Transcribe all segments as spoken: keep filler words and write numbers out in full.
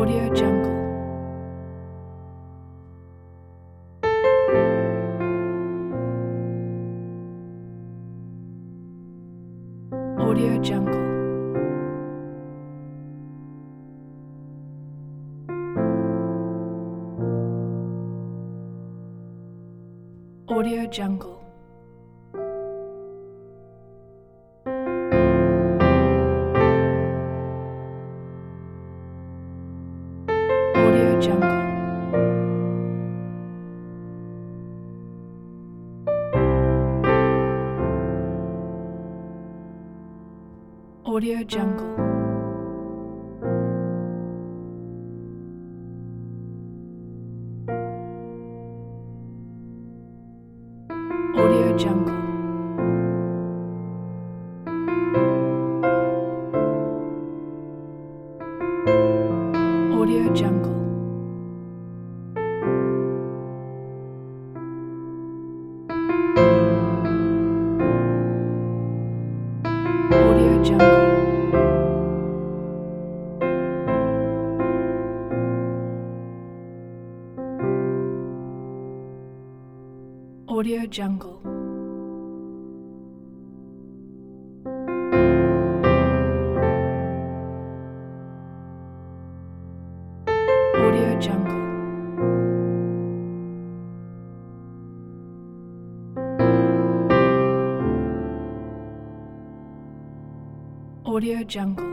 Audio Jungle. Audio Jungle. Audio Jungle. Audio Jungle. Audio Jungle. Audio Jungle. Audio Jungle. Audio Jungle. Audio Jungle. Audio Jungle. Audio Jungle.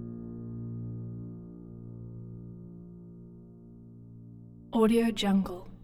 Audio Jungle.